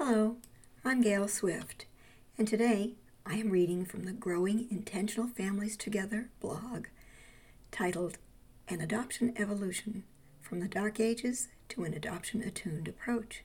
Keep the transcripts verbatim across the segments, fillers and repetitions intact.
Hello, I'm Gail Swift, and today I am reading from the Growing Intentional Families Together blog, titled An Adoption Evolution, From the Dark Ages to an Adoption-Attuned Approach.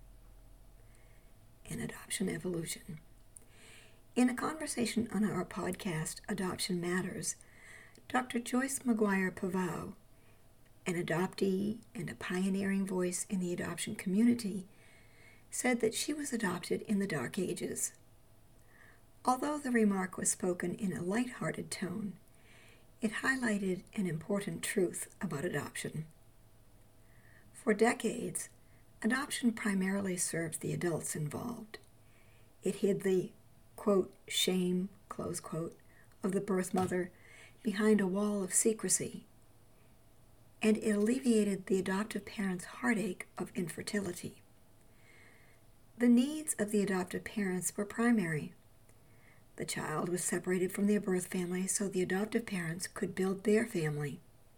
An Adoption Evolution. In a conversation on our podcast, Adoption Matters, Doctor Joyce McGuire-Pavao, an adoptee and a pioneering voice in the adoption community, said that she was adopted in the Dark Ages. Although the remark was spoken in a light-hearted tone, it highlighted an important truth about adoption. For decades, adoption primarily served the adults involved. It hid the, quote, shame, close quote, of the birth mother behind a wall of secrecy, and it alleviated the adoptive parent's heartache of infertility. The needs of the adoptive parents were primary. The child was separated from their birth family so the adoptive parents could build their family.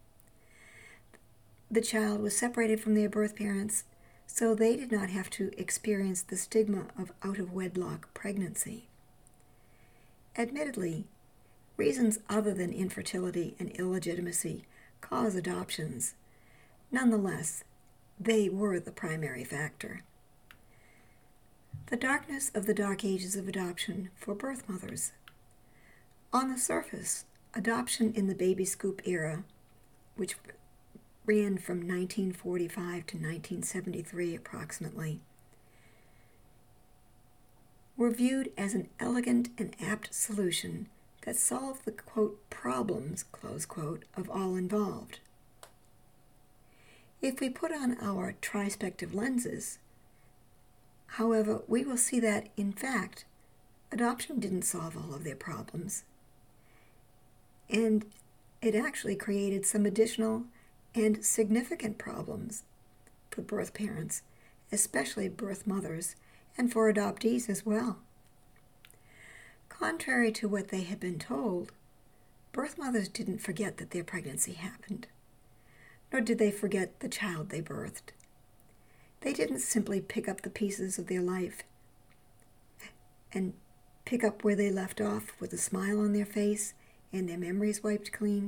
The child was separated from their birth parents so they did not have to experience the stigma of out-of-wedlock pregnancy. Admittedly, reasons other than infertility and illegitimacy cause adoptions. Nonetheless, they were the primary factor. The darkness of the dark ages of adoption for birth mothers. On the surface, adoption in the baby scoop era, which ran from nineteen forty-five to nineteen seventy-three approximately, were viewed as an elegant and apt solution that solved the, quote, problems, close quote, of all involved. If we put on our trispective lenses, however, we will see that, in fact, adoption didn't solve all of their problems, and it actually created some additional and significant problems for birth parents, especially birth mothers, and for adoptees as well. Contrary to what they had been told, birth mothers didn't forget that their pregnancy happened, nor did they forget the child they birthed. They didn't simply pick up the pieces of their life and pick up where they left off with a smile on their face and their memories wiped clean.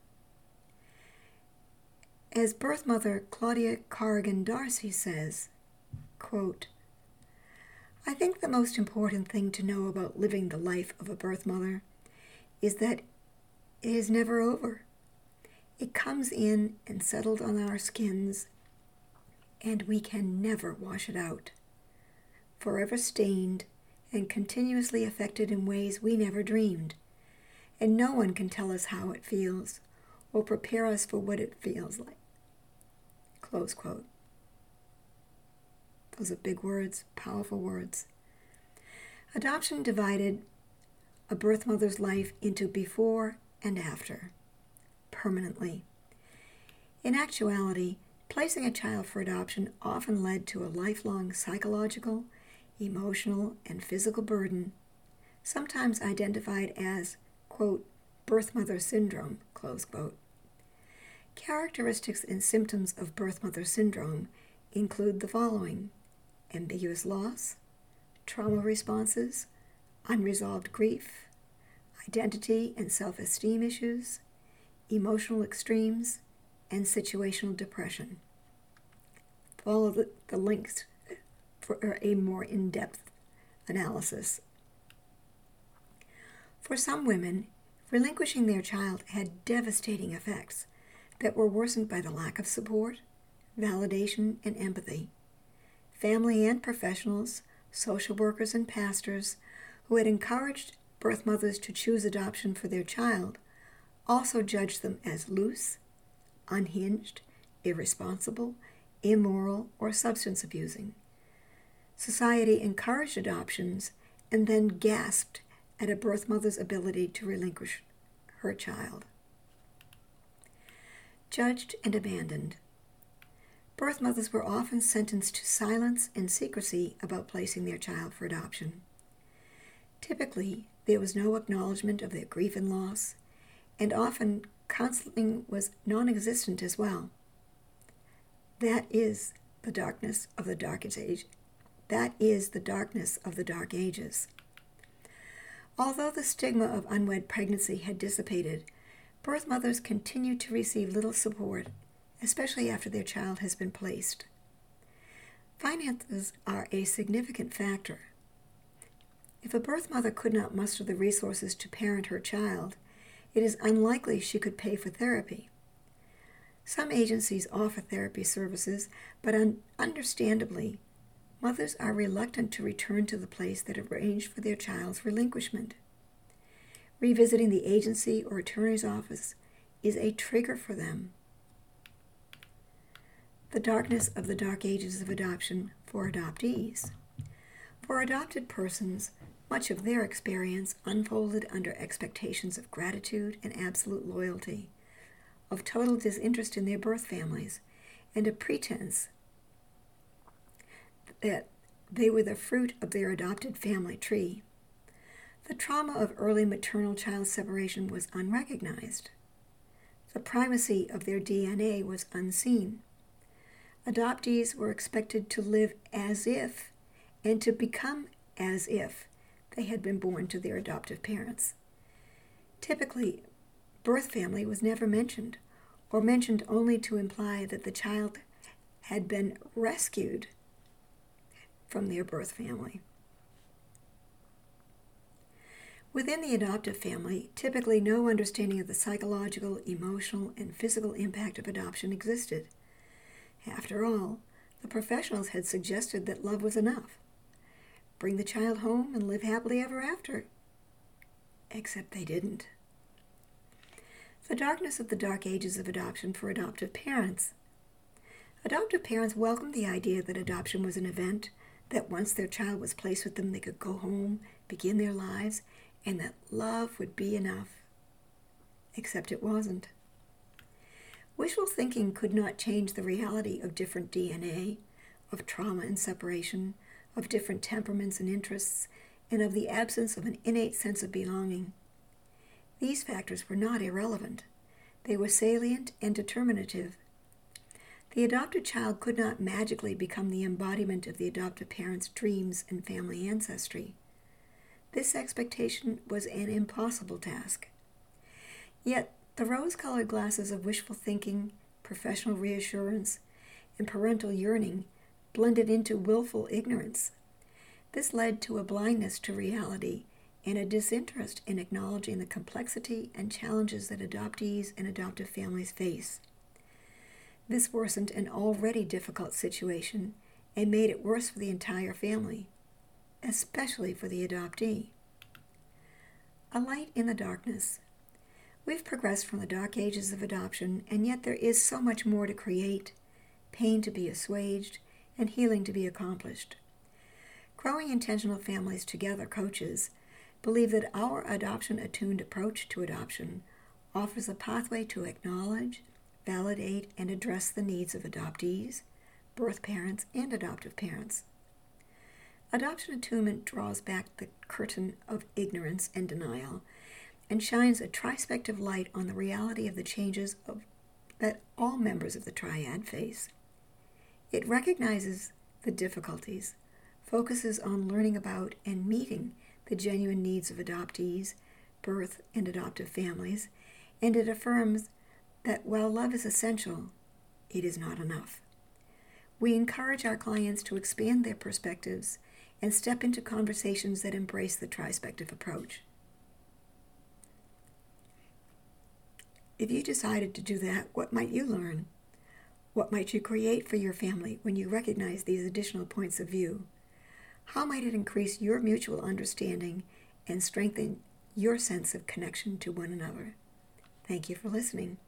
As birth mother Claudia Corrigan Darcy says, quote, I think the most important thing to know about living the life of a birth mother is that it is never over. It comes in and settled on our skins, and we can never wash it out. Forever stained and continuously affected in ways we never dreamed, and no one can tell us how it feels or prepare us for what it feels like. Close quote. Those are big words, powerful words. Adoption divided a birth mother's life into before and after, permanently. In actuality, placing a child for adoption often led to a lifelong psychological, emotional, and physical burden, sometimes identified as, quote, birth mother syndrome, close quote. Characteristics and symptoms of birth mother syndrome include the following: ambiguous loss, trauma responses, unresolved grief, identity and self-esteem issues, emotional extremes, and situational depression. Follow the, the links for a more in-depth analysis. For some women, relinquishing their child had devastating effects that were worsened by the lack of support, validation, and empathy. Family and professionals, social workers and pastors who had encouraged birth mothers to choose adoption for their child also judged them as loose, unhinged, irresponsible, immoral, or substance abusing. Society encouraged adoptions and then gasped at a birth mother's ability to relinquish her child. Judged and abandoned. Birth mothers were often sentenced to silence and secrecy about placing their child for adoption. Typically, there was no acknowledgement of their grief and loss, and often counseling was non-existent as well. That is the darkness of the darkest age, That is the darkness of the Dark Ages. Although the stigma of unwed pregnancy had dissipated, birth mothers continue to receive little support, especially after their child has been placed. Finances are a significant factor. If a birth mother could not muster the resources to parent her child, it is unlikely she could pay for therapy. Some agencies offer therapy services, but un- understandably, mothers are reluctant to return to the place that arranged for their child's relinquishment. Revisiting the agency or attorney's office is a trigger for them. The darkness of the dark ages of adoption for adoptees. For adopted persons, much of their experience unfolded under expectations of gratitude and absolute loyalty, of total disinterest in their birth families, and a pretense that they were the fruit of their adopted family tree. The trauma of early maternal-child separation was unrecognized. The primacy of their D N A was unseen. Adoptees were expected to live as if and to become as if they had been born to their adoptive parents. Typically, birth family was never mentioned, or mentioned only to imply that the child had been rescued from their birth family. Within the adoptive family, typically no understanding of the psychological, emotional, and physical impact of adoption existed. After all, the professionals had suggested that love was enough. Bring the child home and live happily ever after. Except they didn't. The darkness of the dark ages of adoption for adoptive parents. Adoptive parents welcomed the idea that adoption was an event, that once their child was placed with them, they could go home, begin their lives, and that love would be enough. Except it wasn't. Wishful thinking could not change the reality of different D N A, of trauma and separation, of different temperaments and interests, and of the absence of an innate sense of belonging. These factors were not irrelevant. They were salient and determinative. The adopted child could not magically become the embodiment of the adoptive parent's dreams and family ancestry. This expectation was an impossible task. Yet, the rose-colored glasses of wishful thinking, professional reassurance, and parental yearning blended into willful ignorance. This led to a blindness to reality and a disinterest in acknowledging the complexity and challenges that adoptees and adoptive families face. This worsened an already difficult situation and made it worse for the entire family, especially for the adoptee. A light in the darkness. We've progressed from the dark ages of adoption, and yet there is so much more to create, pain to be assuaged, and healing to be accomplished. Growing Intentional Families Together coaches believe that our adoption-attuned approach to adoption offers a pathway to acknowledge, validate, and address the needs of adoptees, birth parents, and adoptive parents. Adoption attunement draws back the curtain of ignorance and denial and shines a trispective light on the reality of the changes of, that all members of the triad face. It recognizes the difficulties, focuses on learning about and meeting the genuine needs of adoptees, birth and adoptive families, and it affirms that while love is essential, it is not enough. We encourage our clients to expand their perspectives and step into conversations that embrace the trispective approach. If you decided to do that, what might you learn? What might you create for your family when you recognize these additional points of view? How might it increase your mutual understanding and strengthen your sense of connection to one another? Thank you for listening.